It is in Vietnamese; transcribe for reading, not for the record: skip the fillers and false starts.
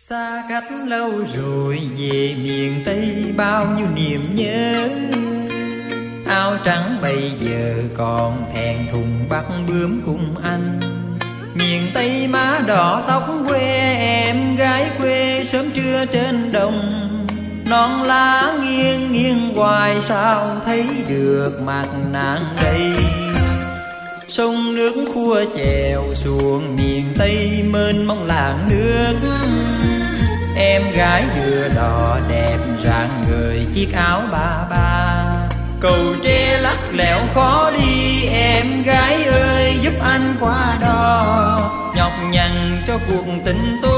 Xa cách lâu rồi về miền Tây bao nhiêu niềm nhớ. Áo trắng bây giờ còn thẹn thùng bắt bướm cùng anh. Miền Tây má đỏ tóc quê em gái quê sớm trưa trên đồng. Non lá nghiêng nghiêng hoài sao thấy được mặt nàng đây. Sông nước khua chèo xuồng miền Tây mênh mông làng nước. Em gái đưa đò đẹp rạng ngời chiếc áo ba ba. Cầu tre lắc lẻo khó đi em gái ơi giúp anh qua đò. Nhọc nhằn cho cuộc tình tôi